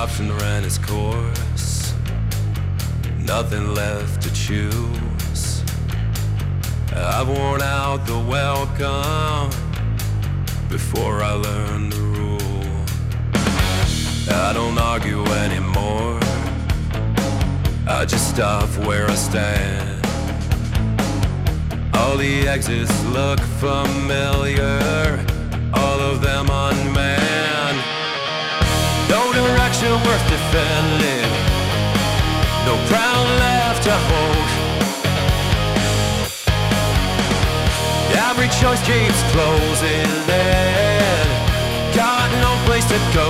option ran its course, nothing left to choose. I've worn out the welcome before I learned the rule. I don't argue anymore, I just stop where I stand. All the exits look familiar, all of them unmanned. No direction worth defending, no ground left to hold. Every choice keeps closing in, got no place to go.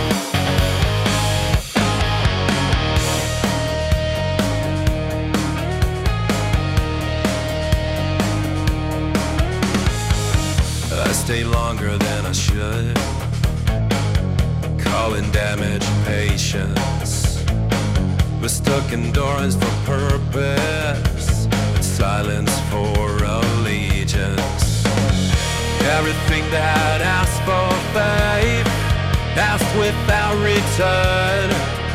I stay longer than I should, calling damage patience, mistook endurance for purpose, and silence for allegiance. Everything that asks for faith, asked without return.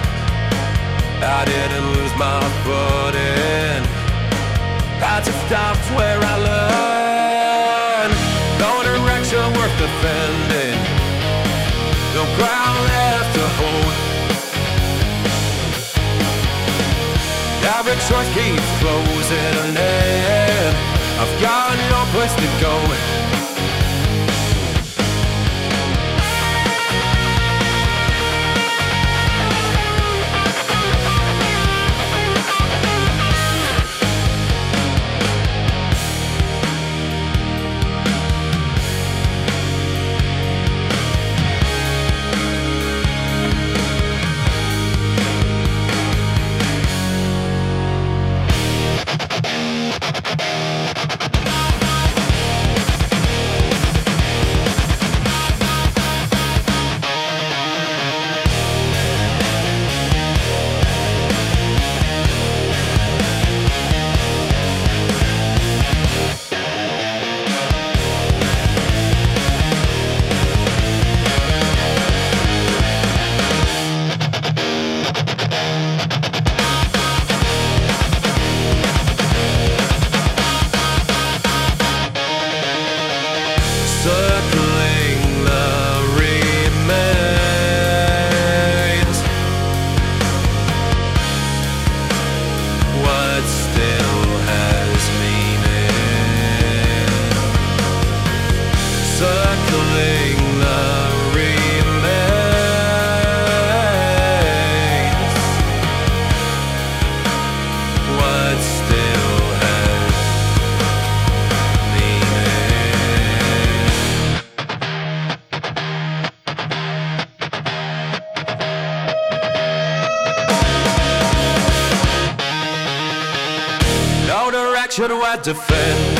I didn't lose my footing, I just stopped where I learned. No direction worth defending, no ground left to hold. Every choice keeps closing in, I've got no place to go. Circling the remains, what still has meaning? Circling the remains, what still has no direction worth defending.